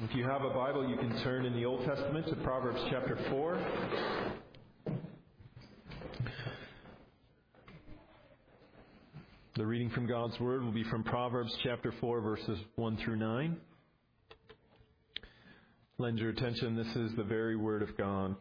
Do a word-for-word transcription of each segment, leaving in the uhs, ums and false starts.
If you have a Bible, you can turn in the Old Testament to Proverbs chapter four. The reading from God's Word will be from Proverbs chapter four, verses one through nine. Lend your attention, this is the very Word of God.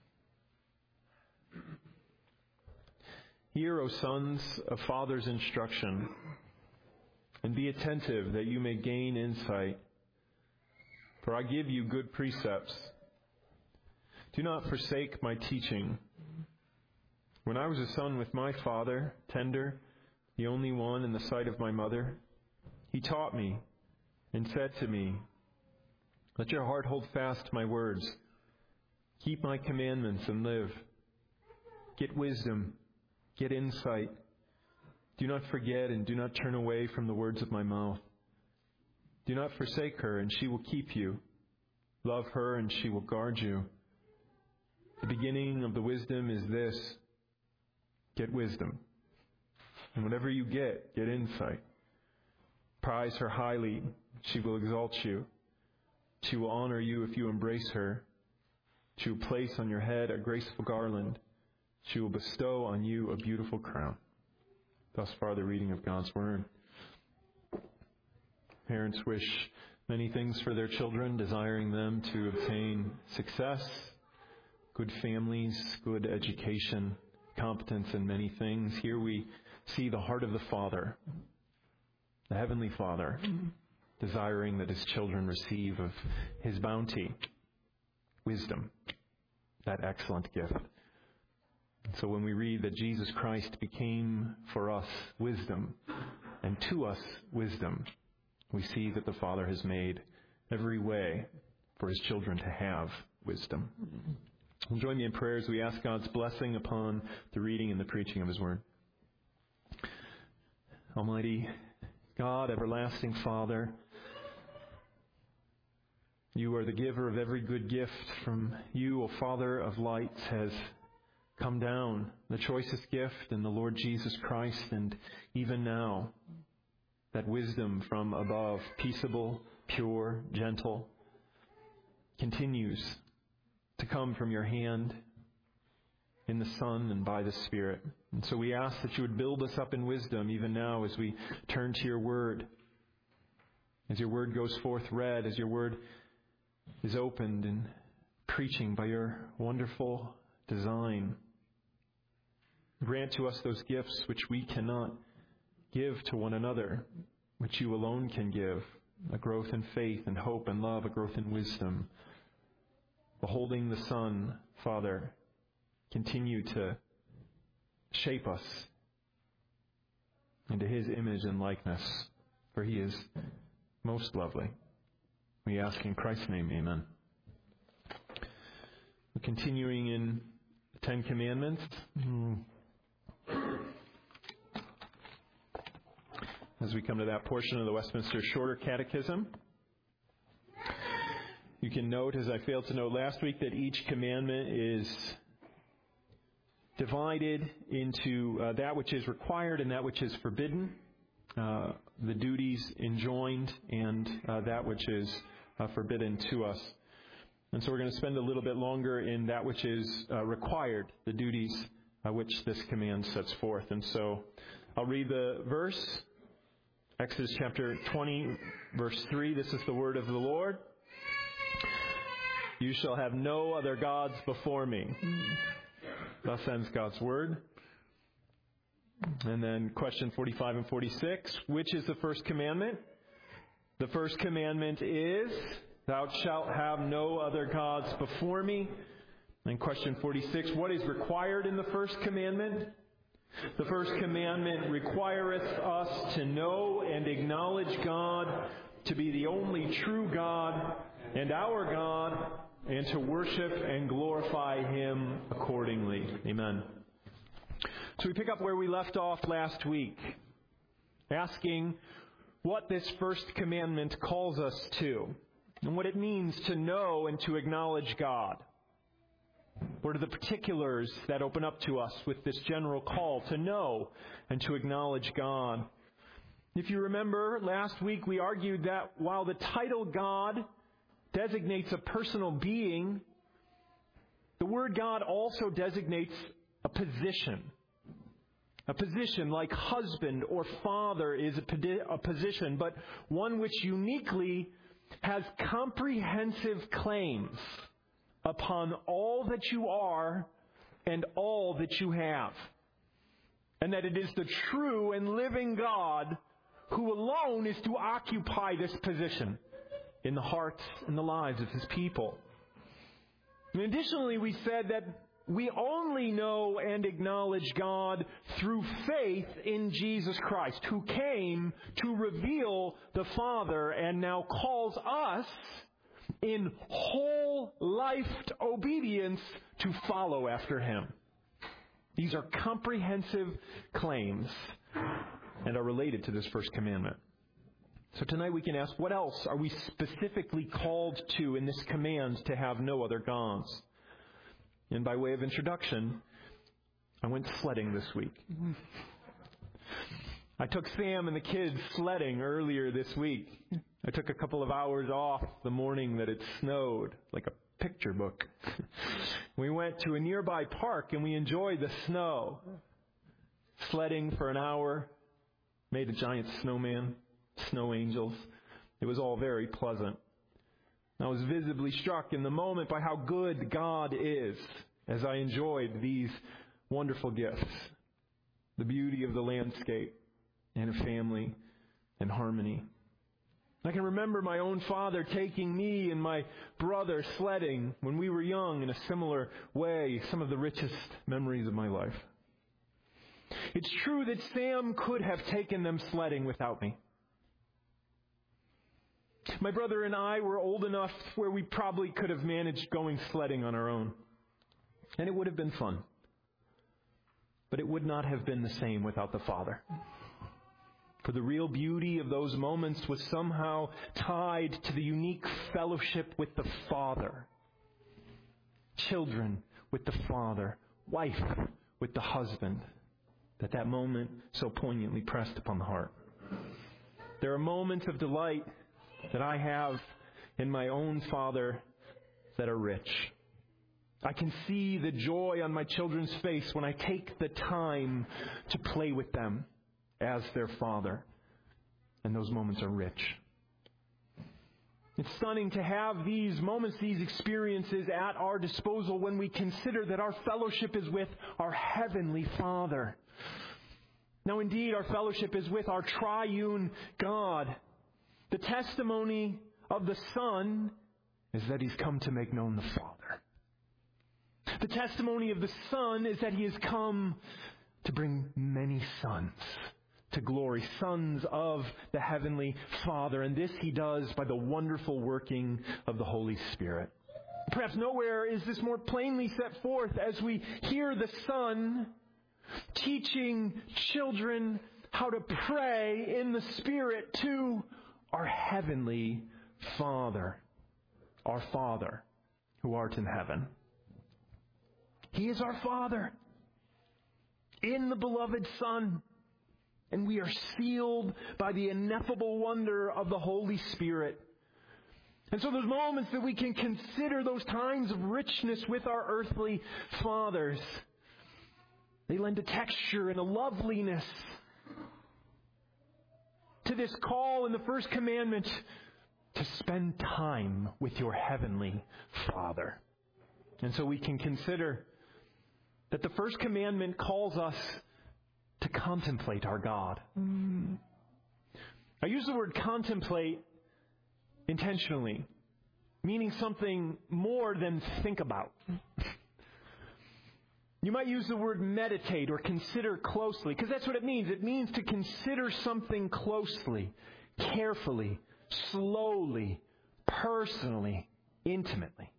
Hear, O sons, a father's instruction, and be attentive that you may gain insight. For I give you good precepts. Do not forsake my teaching. When I was a son with my father, tender, the only one in the sight of my mother, he taught me and said to me, let your heart hold fast to my words. Keep my commandments and live. Get wisdom, get insight. Do not forget and do not turn away from the words of my mouth. Do not forsake her, and she will keep you. Love her, and she will guard you. The beginning of the wisdom is this: get wisdom. And whatever you get, get insight. Prize her highly, she will exalt you. She will honor you if you embrace her. She will place on your head a graceful garland. She will bestow on you a beautiful crown. Thus far, the reading of God's Word. Parents wish many things for their children, desiring them to obtain success, good families, good education, competence in many things. Here we see the heart of the Father, the Heavenly Father, desiring that His children receive of His bounty, wisdom, that excellent gift. So when we read that Jesus Christ became for us wisdom, and to us wisdom, we see that the Father has made every way for His children to have wisdom. Well, join me in prayer as we ask God's blessing upon the reading and the preaching of His Word. Almighty God, everlasting Father, You are the giver of every good gift. From You, O Father of lights, has come down the choicest gift in the Lord Jesus Christ, and even now, that wisdom from above, peaceable, pure, gentle, continues to come from Your hand in the Son and by the Spirit. And so we ask that You would build us up in wisdom even now as we turn to Your Word. As Your Word goes forth read, as Your Word is opened in preaching by Your wonderful design. Grant to us those gifts which we cannot give to one another, which You alone can give, a growth in faith and hope and love, a growth in wisdom. Beholding the Son, Father, continue to shape us into His image and likeness, for He is most lovely. We ask in Christ's name, amen. We're continuing in the Ten Commandments. As we come to that portion of the Westminster Shorter Catechism, you can note, as I failed to note last week, that each commandment is divided into uh, that which is required and that which is forbidden, uh, the duties enjoined and uh, that which is uh, forbidden to us. And so we're going to spend a little bit longer in that which is uh, required, the duties uh, which this command sets forth. And so I'll read the verse. Exodus chapter twenty, verse three, this is the word of the Lord. You shall have no other gods before me. Thus ends God's word. And then question forty-five and forty-six, which is the first commandment? The first commandment is, thou shalt have no other gods before me. And question forty-six, what is required in the first commandment? The first commandment requireth us to know and acknowledge God to be the only true God and our God, and to worship and glorify Him accordingly. Amen. So we pick up where we left off last week, asking what this first commandment calls us to, and what it means to know and to acknowledge God. What are the particulars that open up to us with this general call to know and to acknowledge God? If you remember, last week we argued that while the title God designates a personal being, the word God also designates a position. A position like husband or father is a, podi- a position, but one which uniquely has comprehensive claims upon all that you are and all that you have. And that it is the true and living God who alone is to occupy this position in the hearts and the lives of His people. And additionally, we said that we only know and acknowledge God through faith in Jesus Christ, who came to reveal the Father and now calls us in whole-lifed obedience to follow after Him. These are comprehensive claims and are related to this first commandment. So tonight we can ask, what else are we specifically called to in this command to have no other gods? And by way of introduction, I went sledding this week. I took Sam and the kids sledding earlier this week. I took a couple of hours off the morning that it snowed, like a picture book. We went to a nearby park and we enjoyed the snow. Sledding for an hour, made a giant snowman, snow angels. It was all very pleasant. I was visibly struck in the moment by how good God is as I enjoyed these wonderful gifts. The beauty of the landscape and a family and harmony. I can remember my own father taking me and my brother sledding when we were young in a similar way, some of the richest memories of my life. It's true that Sam could have taken them sledding without me. My brother and I were old enough where we probably could have managed going sledding on our own. And it would have been fun. But it would not have been the same without the Father. For the real beauty of those moments was somehow tied to the unique fellowship with the Father. Children with the Father. Wife with the husband. That that moment so poignantly pressed upon the heart. There are moments of delight that I have in my own Father that are rich. I can see the joy on my children's face when I take the time to play with them as their Father. And those moments are rich. It's stunning to have these moments, these experiences at our disposal when we consider that our fellowship is with our Heavenly Father. Now, indeed, our fellowship is with our triune God. The testimony of the Son is that He's come to make known the Father. The testimony of the Son is that He has come to bring many sons to glory, sons of the Heavenly Father. And this He does by the wonderful working of the Holy Spirit. Perhaps nowhere is this more plainly set forth as we hear the Son teaching children how to pray in the Spirit to our Heavenly Father, our Father who art in heaven. He is our Father in the beloved Son, and we are sealed by the ineffable wonder of the Holy Spirit. And so those moments that we can consider those times of richness with our earthly fathers, they lend a texture and a loveliness to this call in the first commandment to spend time with your Heavenly Father. And so we can consider that the first commandment calls us to contemplate our God. Mm. I use the word contemplate intentionally, meaning something more than think about. You might use the word meditate or consider closely, because that's what it means. It means to consider something closely, carefully, slowly, personally, intimately.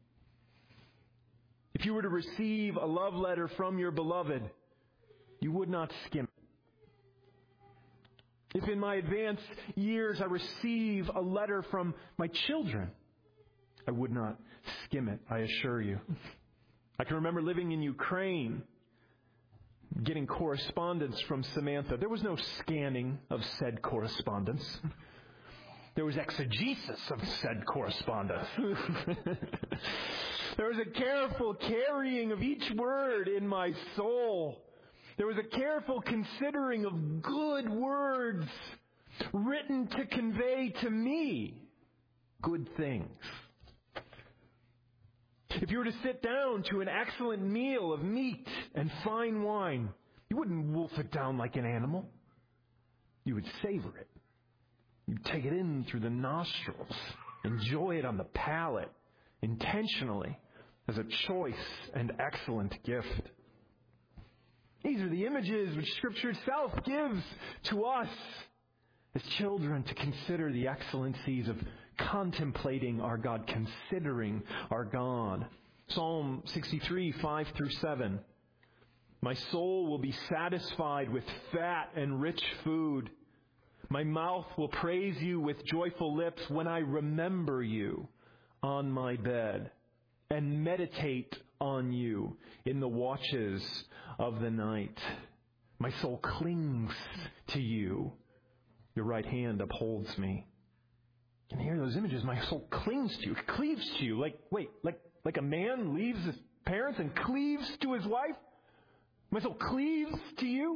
If you were to receive a love letter from your beloved, you would not skim it. If in my advanced years I receive a letter from my children, I would not skim it, I assure you. I can remember living in Ukraine, getting correspondence from Samantha. There was no scanning of said correspondence. There was exegesis of said correspondence. There was a careful carrying of each word in my soul. There was a careful considering of good words written to convey to me good things. If you were to sit down to an excellent meal of meat and fine wine, you wouldn't wolf it down like an animal. You would savor it. You'd take it in through the nostrils, enjoy it on the palate, intentionally, as a choice and excellent gift. These are the images which Scripture itself gives to us as children to consider the excellencies of contemplating our God, considering our God. Psalm sixty-three, five through seven. My soul will be satisfied with fat and rich food. My mouth will praise you with joyful lips when I remember you on my bed and meditate on you in the watches of the night. My soul clings to you. Your right hand upholds me. You can hear those images. My soul clings to you, cleaves to you. Like, wait, like, like a man leaves his parents and cleaves to his wife? My soul cleaves to you?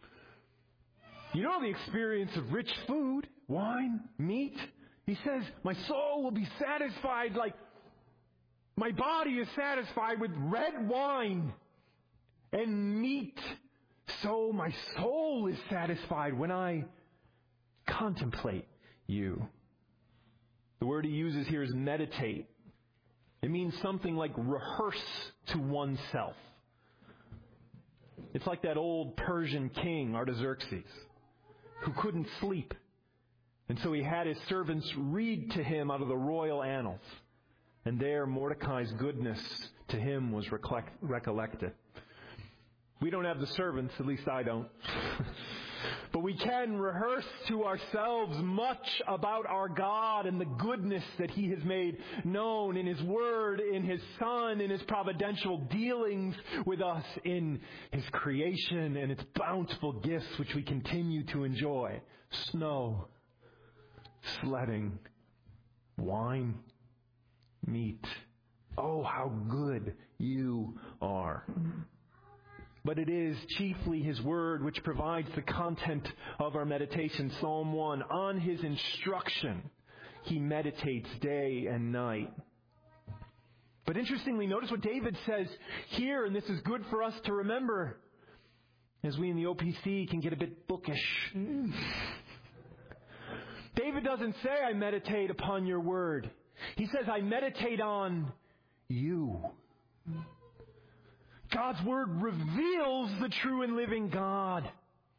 You know the experience of rich food, wine, meat. He says, my soul will be satisfied like my body is satisfied with red wine and meat. So my soul is satisfied when I contemplate you. The word he uses here is meditate. It means something like rehearse to oneself. It's like that old Persian king, Artaxerxes, who couldn't sleep. And so he had his servants read to him out of the royal annals. And there Mordecai's goodness to him was recollect- recollected. We don't have the servants, at least I don't. But we can rehearse to ourselves much about our God and the goodness that He has made known in His Word, in His Son, in His providential dealings with us, in His creation and its bountiful gifts which we continue to enjoy. Snow, sledding, wine, meat. Oh, how good you are. But it is chiefly His Word which provides the content of our meditation. Psalm one, on His instruction he meditates day and night. But interestingly, notice what David says here, and this is good for us to remember, as we in the O P C can get a bit bookish. David doesn't say, I meditate upon your word. He says, I meditate on you. God's Word reveals the true and living God.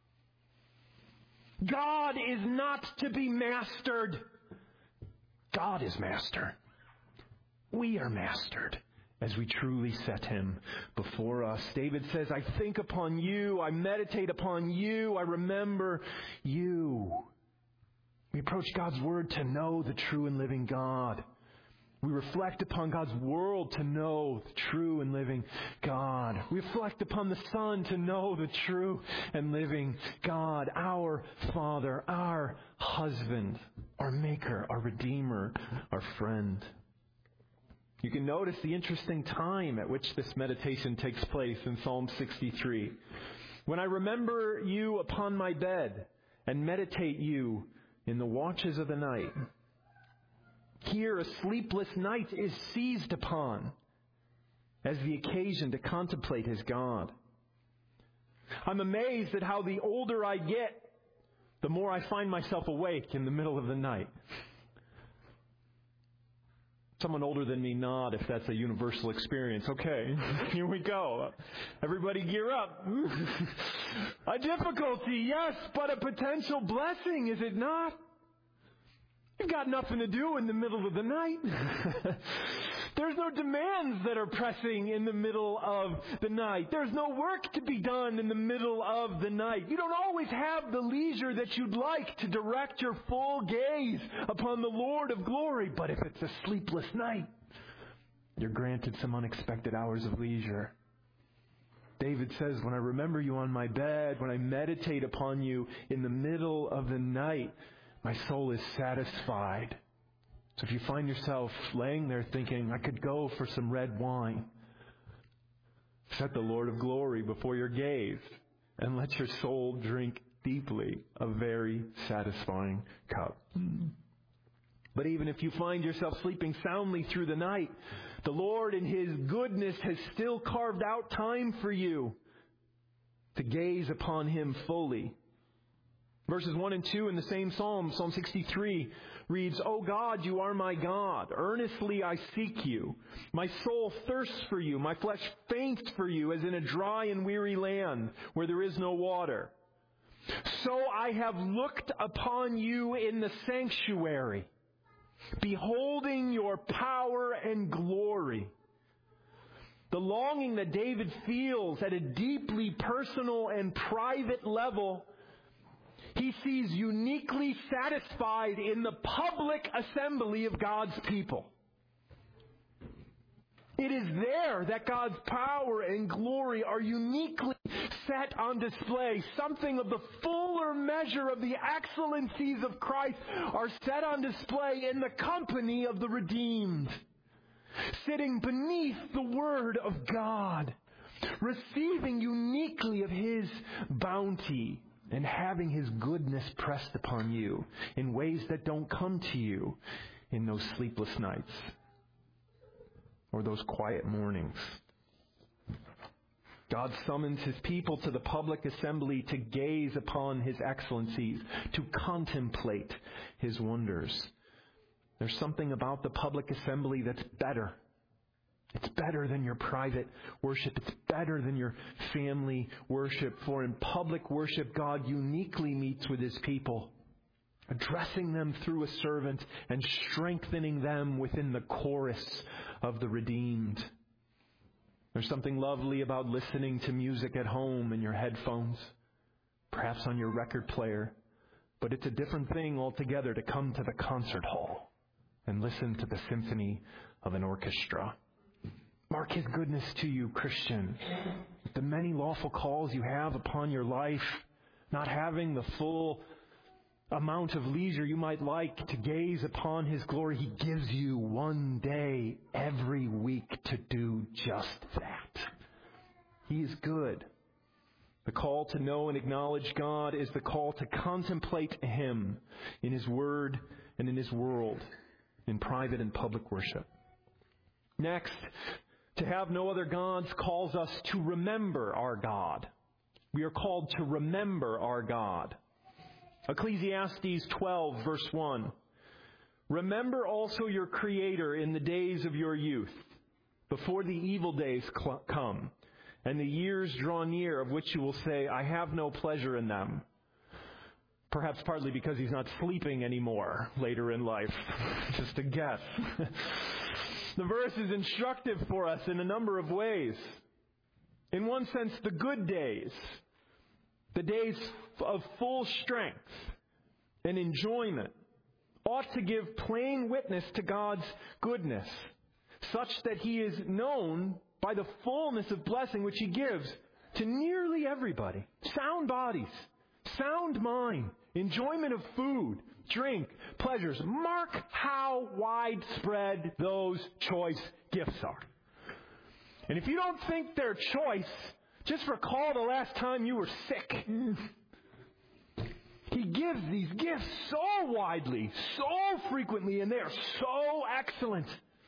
God is not to be mastered. God is master. We are mastered as we truly set Him before us. David says, I think upon you, I meditate upon you, I remember you. We approach God's Word to know the true and living God. We reflect upon God's world to know the true and living God. We reflect upon the Son to know the true and living God, our Father, our husband, our Maker, our Redeemer, our friend. You can notice the interesting time at which this meditation takes place in Psalm sixty-three. When I remember you upon my bed and meditate you in the watches of the night. Here, a sleepless night is seized upon as the occasion to contemplate His God. I'm amazed at how the older I get, the more I find myself awake in the middle of the night. Someone older than me nod if that's a universal experience. Okay, here we go. Everybody gear up. A difficulty, yes, but a potential blessing, is it not? You've got nothing to do in the middle of the night. There's no demands that are pressing in the middle of the night. There's no work to be done in the middle of the night. You don't always have the leisure that you'd like to direct your full gaze upon the Lord of glory. But if it's a sleepless night, you're granted some unexpected hours of leisure. David says, when I remember you on my bed, when I meditate upon you in the middle of the night, My soul is satisfied. So if you find yourself laying there thinking, I could go for some red wine, set the Lord of glory before your gaze and let your soul drink deeply a very satisfying cup. But even if you find yourself sleeping soundly through the night, the Lord in His goodness has still carved out time for you to gaze upon Him fully. Verses one and two in the same psalm, Psalm sixty-three, reads, O God, you are my God. Earnestly I seek you. My soul thirsts for you. My flesh faints for you as in a dry and weary land where there is no water. So I have looked upon you in the sanctuary, beholding your power and glory. The longing that David feels at a deeply personal and private level, he sees uniquely satisfied in the public assembly of God's people. It is there that God's power and glory are uniquely set on display. Something of the fuller measure of the excellencies of Christ are set on display in the company of the redeemed, sitting beneath the Word of God, receiving uniquely of His bounty, and having His goodness pressed upon you in ways that don't come to you in those sleepless nights or those quiet mornings. God summons His people to the public assembly to gaze upon His excellencies, to contemplate His wonders. There's something about the public assembly that's better. It's better than your private worship. It's better than your family worship. For in public worship, God uniquely meets with His people, addressing them through a servant and strengthening them within the chorus of the redeemed. There's something lovely about listening to music at home in your headphones, perhaps on your record player, but it's a different thing altogether to come to the concert hall and listen to the symphony of an orchestra. Mark His goodness to you, Christian. The many lawful calls you have upon your life, not having the full amount of leisure you might like to gaze upon His glory, He gives you one day every week to do just that. He is good. The call to know and acknowledge God is the call to contemplate Him in His Word and in His world, in private and public worship. Next, to have no other gods calls us to remember our God. We are called to remember our God. Ecclesiastes twelve, verse one. Remember also your Creator in the days of your youth, before the evil days cl- come, and the years draw near of which you will say, I have no pleasure in them. Perhaps partly because he's not sleeping anymore later in life. Just a guess. The verse is instructive for us in a number of ways. In one sense, the good days, the days of full strength and enjoyment, ought to give plain witness to God's goodness, such that He is known by the fullness of blessing which He gives to nearly everybody. Sound bodies, sound mind, enjoyment of food, drink, pleasures. Mark how widespread those choice gifts are. And if you don't think they're choice, just recall the last time you were sick. He gives these gifts so widely, so frequently, and they are so excellent.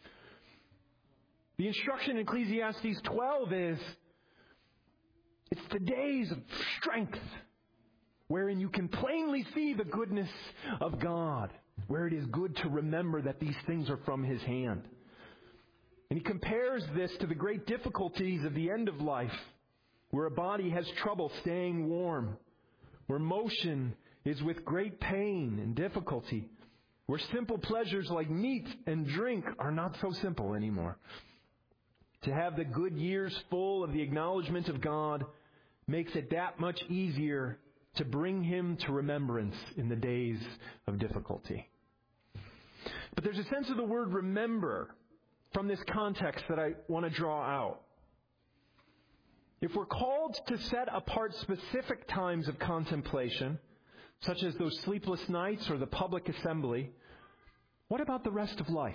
The instruction in Ecclesiastes twelve is, it's the days of strength, wherein you can plainly see the goodness of God, where it is good to remember that these things are from His hand. And he compares this to the great difficulties of the end of life, where a body has trouble staying warm, where motion is with great pain and difficulty, where simple pleasures like meat and drink are not so simple anymore. To have the good years full of the acknowledgement of God makes it that much easier to bring Him to remembrance in the days of difficulty. But there's a sense of the word remember from this context that I want to draw out. If we're called to set apart specific times of contemplation, such as those sleepless nights or the public assembly, what about the rest of life?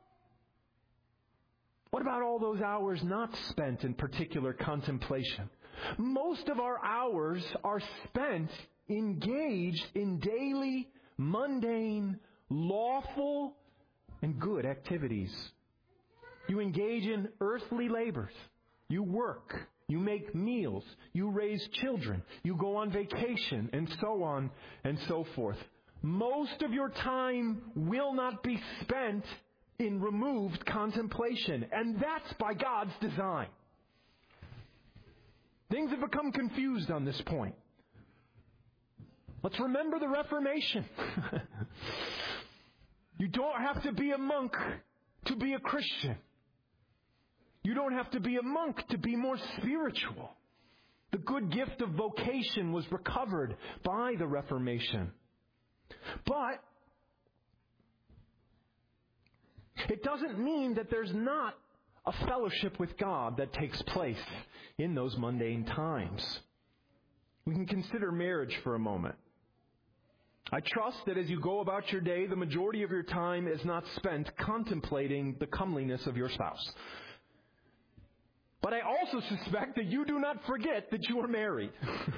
What about all those hours not spent in particular contemplation? Most of our hours are spent engaged in daily, mundane, lawful, and good activities. You engage in earthly labors. You work. You make meals. You raise children. You go on vacation, and so on and so forth. Most of your time will not be spent in removed contemplation, and that's by God's design. Things have become confused on this point. Let's remember the Reformation. You don't have to be a monk to be a Christian. You don't have to be a monk to be more spiritual. The good gift of vocation was recovered by the Reformation. But it doesn't mean that there's not a fellowship with God that takes place in those mundane times. We can consider marriage for a moment. I trust that as you go about your day, the majority of your time is not spent contemplating the comeliness of your spouse. But I also suspect that you do not forget that you are married.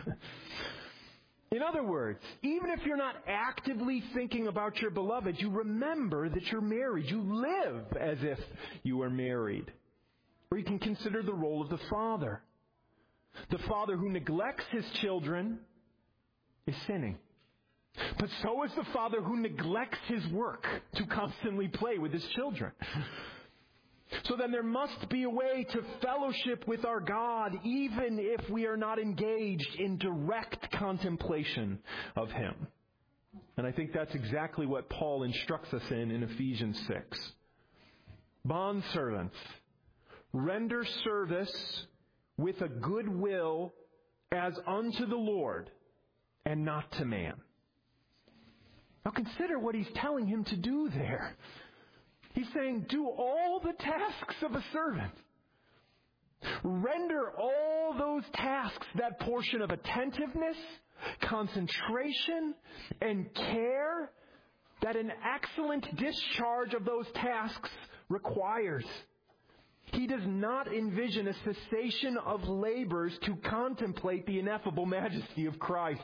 In other words, even if you're not actively thinking about your beloved, you remember that you're married. You live as if you are married. Or you can consider the role of the father. The father who neglects his children is sinning. But so is the father who neglects his work to constantly play with his children. So then there must be a way to fellowship with our God even if we are not engaged in direct contemplation of Him. And I think that's exactly what Paul instructs us in in Ephesians six. Bondservants, render service with a good will as unto the Lord and not to man. Now consider what he's telling him to do there. He's saying, do all the tasks of a servant. Render all those tasks that portion of attentiveness, concentration, and care that an excellent discharge of those tasks requires. He does not envision a cessation of labors to contemplate the ineffable majesty of Christ.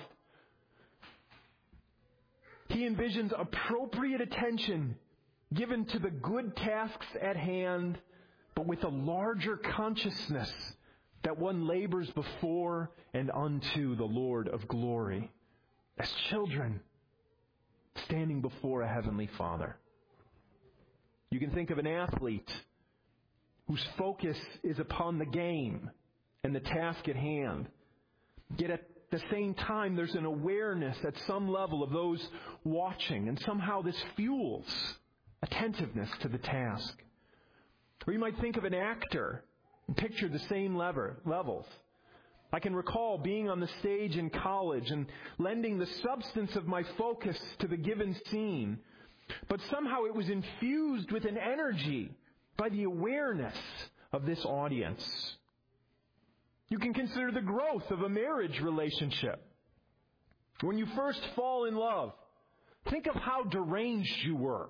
He envisions appropriate attention given to the good tasks at hand, but with a larger consciousness that one labors before and unto the Lord of glory, as children standing before a heavenly Father. You can think of an athlete whose focus is upon the game and the task at hand. Yet at the same time, there's an awareness at some level of those watching, and somehow this fuels attentiveness to the task. Or you might think of an actor and picture the same lever, levels. I can recall being on the stage in college and lending the substance of my focus to the given scene, but somehow it was infused with an energy by the awareness of this audience. You can consider the growth of a marriage relationship. When you first fall in love, think of how deranged you were.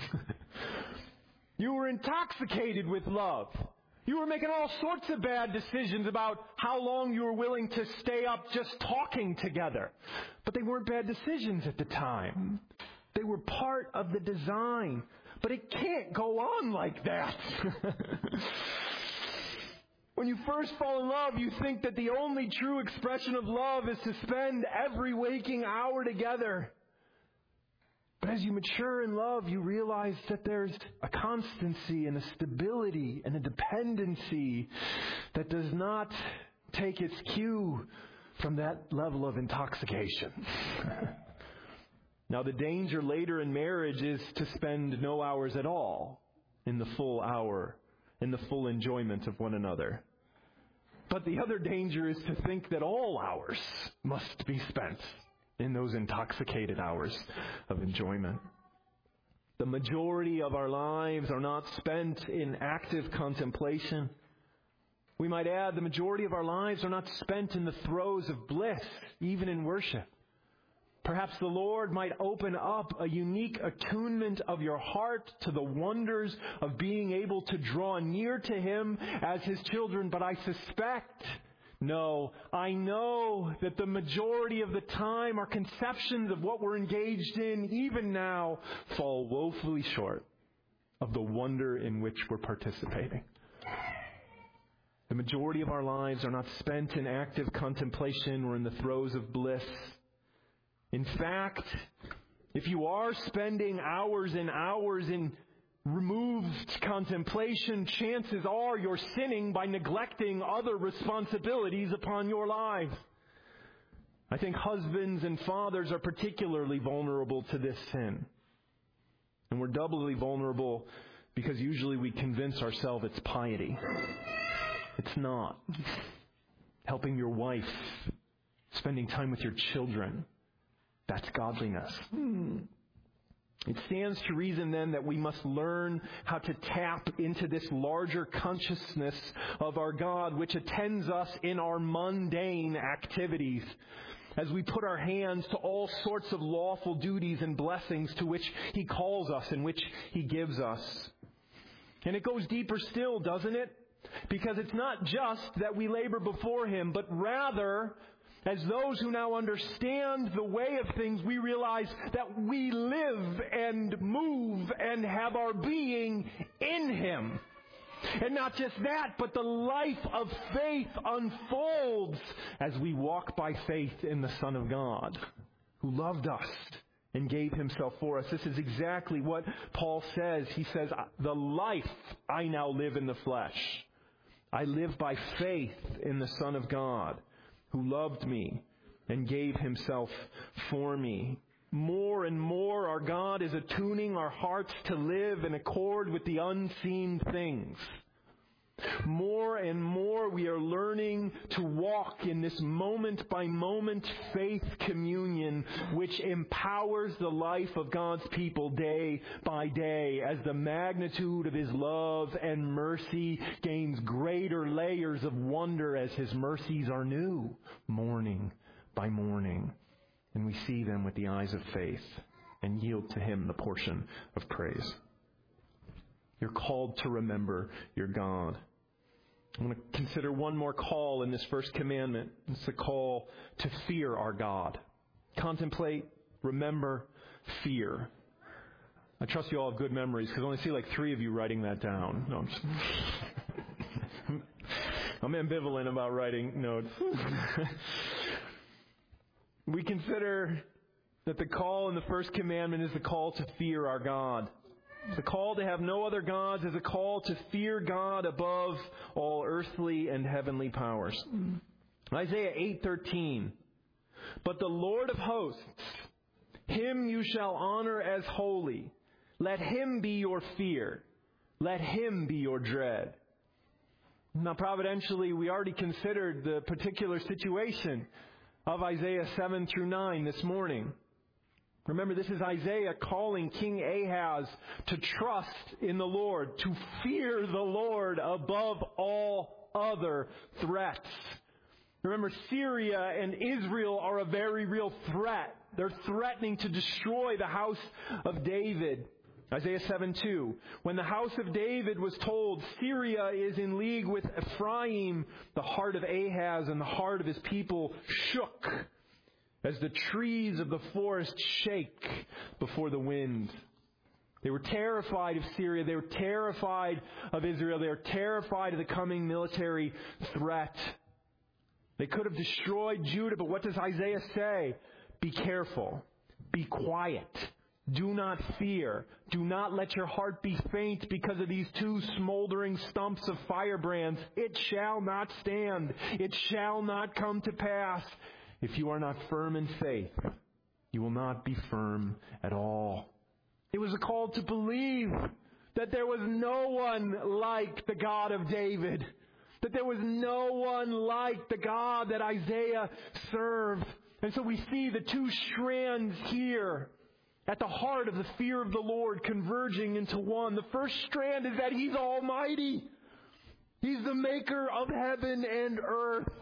You were intoxicated with love. You were making all sorts of bad decisions about how long you were willing to stay up just talking together. But they weren't bad decisions at the time. They were part of the design. But it can't go on like that. When you first fall in love, you think that the only true expression of love is to spend every waking hour together. But as you mature in love, you realize that there's a constancy and a stability and a dependency that does not take its cue from that level of intoxication. Now, the danger later in marriage is to spend no hours at all in the full hour, in the full enjoyment of one another. But the other danger is to think that all hours must be spent in those intoxicated hours of enjoyment. The majority of our lives are not spent in active contemplation. We might add, the majority of our lives are not spent in the throes of bliss, even in worship. Perhaps the Lord might open up a unique attunement of your heart to the wonders of being able to draw near to Him as His children. But I suspect, no, I know that the majority of the time our conceptions of what we're engaged in, even now, fall woefully short of the wonder in which we're participating. The majority of our lives are not spent in active contemplation or in the throes of bliss. In fact, if you are spending hours and hours in removed contemplation, chances are you're sinning by neglecting other responsibilities upon your life. I think husbands and fathers are particularly vulnerable to this sin. And we're doubly vulnerable because usually we convince ourselves it's piety. It's not. Helping your wife, spending time with your children, that's godliness. Hmm. It stands to reason then that we must learn how to tap into this larger consciousness of our God, which attends us in our mundane activities, as we put our hands to all sorts of lawful duties and blessings to which He calls us and which He gives us. And it goes deeper still, doesn't it? Because it's not just that we labor before Him, but rather, as those who now understand the way of things, we realize that we live and move and have our being in Him. And not just that, but the life of faith unfolds as we walk by faith in the Son of God, who loved us and gave Himself for us. This is exactly what Paul says. He says, the life I now live in the flesh, I live by faith in the Son of God, who loved me and gave Himself for me. More and more our God is attuning our hearts to live in accord with the unseen things. More and more we are learning to walk in this moment-by-moment faith communion which empowers the life of God's people day by day as the magnitude of His love and mercy gains greater layers of wonder as His mercies are new morning by morning. And we see them with the eyes of faith and yield to Him the portion of praise. You're called to remember your God. I want to consider one more call in this first commandment. It's the call to fear our God. Contemplate, remember, fear. I trust you all have good memories because I only see like three of you writing that down. No, I'm, just I'm ambivalent about writing notes. We consider that the call in the first commandment is the call to fear our God. The call to have no other gods is a call to fear God above all earthly and heavenly powers. Isaiah eight thirteen. But the Lord of hosts, Him you shall honor as holy. Let Him be your fear. Let Him be your dread. Now, providentially, we already considered the particular situation of Isaiah seven through nine this morning. Remember, this is Isaiah calling King Ahaz to trust in the Lord, to fear the Lord above all other threats. Remember, Syria and Israel are a very real threat. They're threatening to destroy the house of David. Isaiah seven two. When the house of David was told Syria is in league with Ephraim, the heart of Ahaz and the heart of his people shook as the trees of the forest shake before the wind. They were terrified of Syria. They were terrified of Israel. They were terrified of the coming military threat. They could have destroyed Judah, but what does Isaiah say? Be careful. Be quiet. Do not fear. Do not let your heart be faint because of these two smoldering stumps of firebrands. It shall not stand. It shall not come to pass. If you are not firm in faith, you will not be firm at all. It was a call to believe that there was no one like the God of David, that there was no one like the God that Isaiah served. And so we see the two strands here at the heart of the fear of the Lord converging into one. The first strand is that He's almighty. He's the maker of heaven and earth.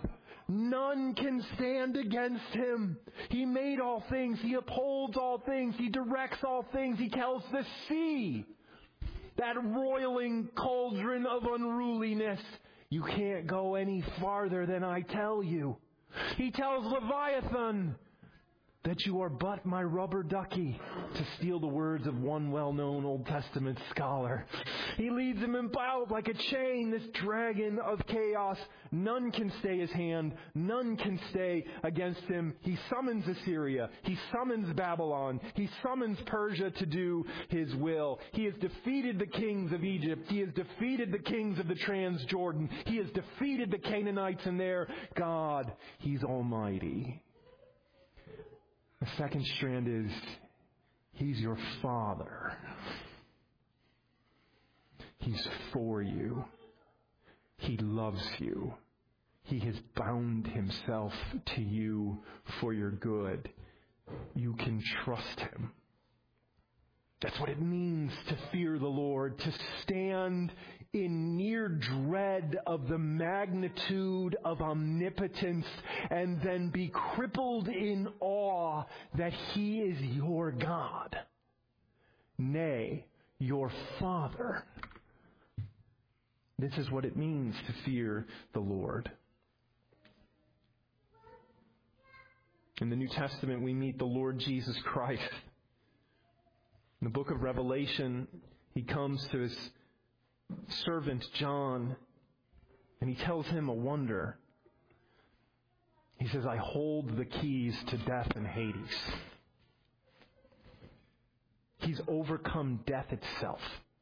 None can stand against him. He made all things. He upholds all things. He directs all things. He tells the sea, that roiling cauldron of unruliness, you can't go any farther than I tell you. He tells Leviathan that you are but my rubber ducky, to steal the words of one well-known Old Testament scholar. He leads him about like a chain, this dragon of chaos. None can stay his hand. None can stay against him. He summons Assyria. He summons Babylon. He summons Persia to do his will. He has defeated the kings of Egypt. He has defeated the kings of the Transjordan. He has defeated the Canaanites and their God. He's almighty. The second strand is, He's your Father. He's for you. He loves you. He has bound Himself to you for your good. You can trust Him. That's what it means to fear the Lord, to stand in near dread of the magnitude of omnipotence and then be crippled in awe that He is your God. Nay, your Father. This is what it means to fear the Lord. In the New Testament, we meet the Lord Jesus Christ. In the book of Revelation, He comes to His servant John, and He tells him a wonder. He says, I hold the keys to death and Hades. He's overcome death itself.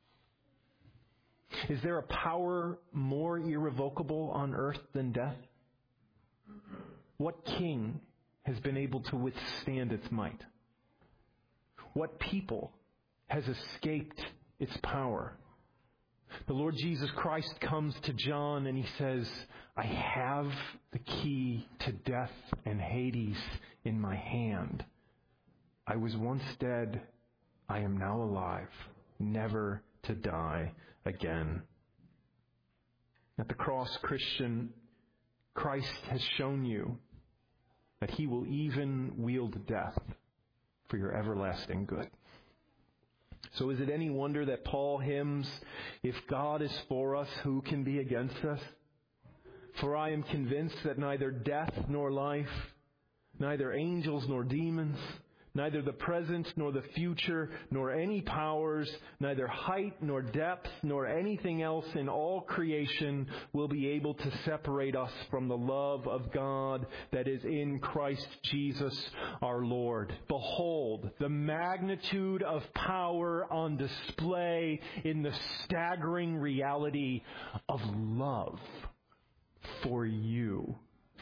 Is there a power more irrevocable on earth than death? What king has been able to withstand its might? What people has escaped its power? The Lord Jesus Christ comes to John and He says, I have the key to death and Hades in my hand. I was once dead. I am now alive, never to die again. At the cross, Christian, Christ has shown you that He will even wield death for your everlasting good. So is it any wonder that Paul hymns, if God is for us, who can be against us? For I am convinced that neither death nor life, neither angels nor demons, neither the present nor the future, nor any powers, neither height nor depth, nor anything else in all creation will be able to separate us from the love of God that is in Christ Jesus our Lord. Behold, the magnitude of power on display in the staggering reality of love for you.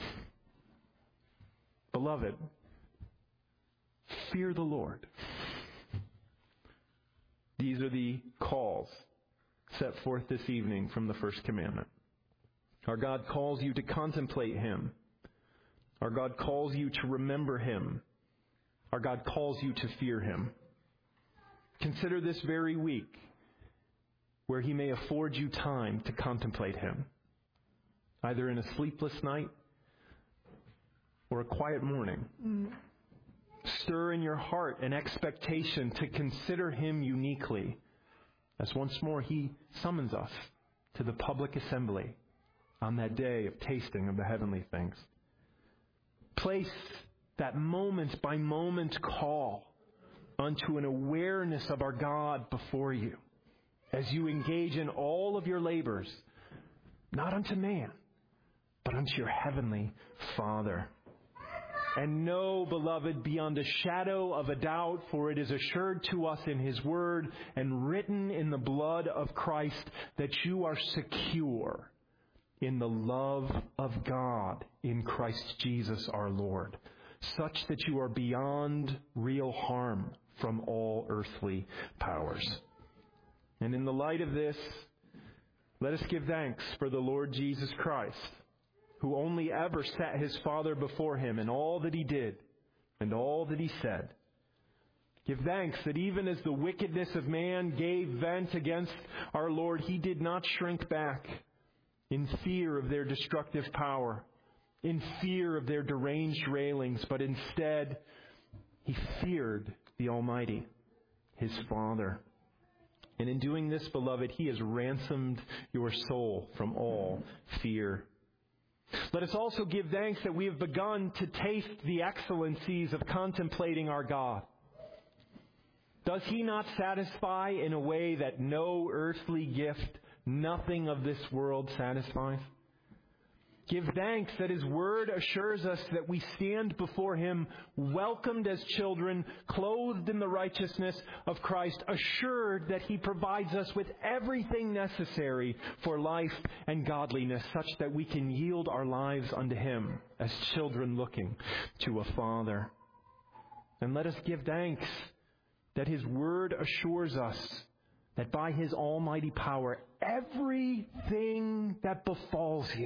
Beloved, fear the Lord. These are the calls set forth this evening from the first commandment. Our God calls you to contemplate Him. Our God calls you to remember Him. Our God calls you to fear Him. Consider this very week where He may afford you time to contemplate Him, either in a sleepless night or a quiet morning. Mm. Stir in your heart an expectation to consider Him uniquely, as once more He summons us to the public assembly on that day of tasting of the heavenly things. Place that moment by moment call unto an awareness of our God before you as you engage in all of your labors, not unto man, but unto your heavenly Father. And know, beloved, beyond a shadow of a doubt, for it is assured to us in His Word and written in the blood of Christ, that you are secure in the love of God in Christ Jesus our Lord, such that you are beyond real harm from all earthly powers. And in the light of this, let us give thanks for the Lord Jesus Christ, who only ever set His Father before Him in all that He did and all that He said. Give thanks that even as the wickedness of man gave vent against our Lord, He did not shrink back in fear of their destructive power. in fear of their deranged railings, but instead he feared the Almighty, his Father. And in doing this, beloved, he has ransomed your soul from all fear. Let us also give thanks that we have begun to taste the excellencies of contemplating our God. Does he not satisfy in a way that no earthly gift, nothing of this world satisfies? Give thanks that his word assures us that we stand before him welcomed as children, clothed in the righteousness of Christ, assured that he provides us with everything necessary for life and godliness, such that we can yield our lives unto him as children looking to a Father. And let us give thanks that his word assures us that by his almighty power, everything that befalls you,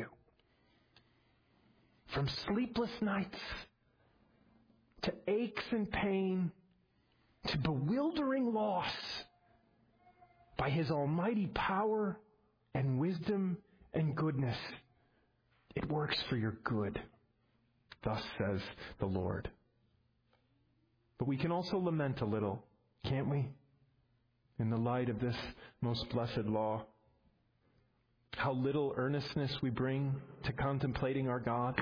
from sleepless nights to aches and pain to bewildering loss, by his almighty power and wisdom and goodness, it works for your good. Thus says the Lord. But we can also lament a little, can't we? In the light of this most blessed law. How little earnestness we bring to contemplating our God.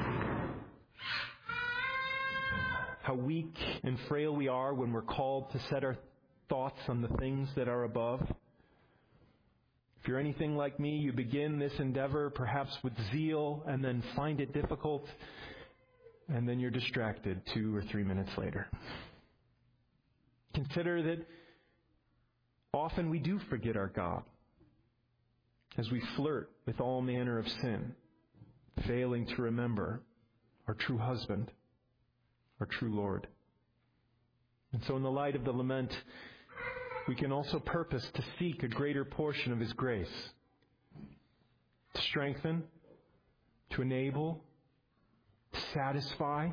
How weak and frail we are when we're called to set our thoughts on the things that are above. If you're anything like me, you begin this endeavor perhaps with zeal and then find it difficult, and then you're distracted two or three minutes later. Consider that often we do forget our God as we flirt with all manner of sin, failing to remember our true husband, our true Lord. And so in the light of the lament, we can also purpose to seek a greater portion of his grace, to strengthen, to enable, to satisfy,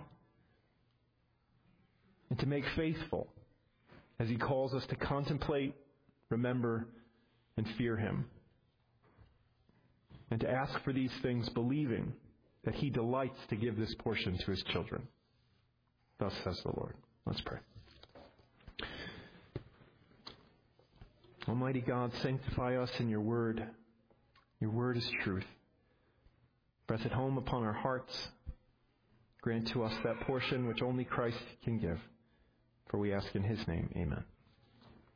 and to make faithful as he calls us to contemplate, remember, and fear him. And to ask for these things, believing that he delights to give this portion to his children. Thus says the Lord. Let's pray. Almighty God, sanctify us in your word. Your word is truth. Press it home upon our hearts. Grant to us that portion which only Christ can give. For we ask in his name, amen.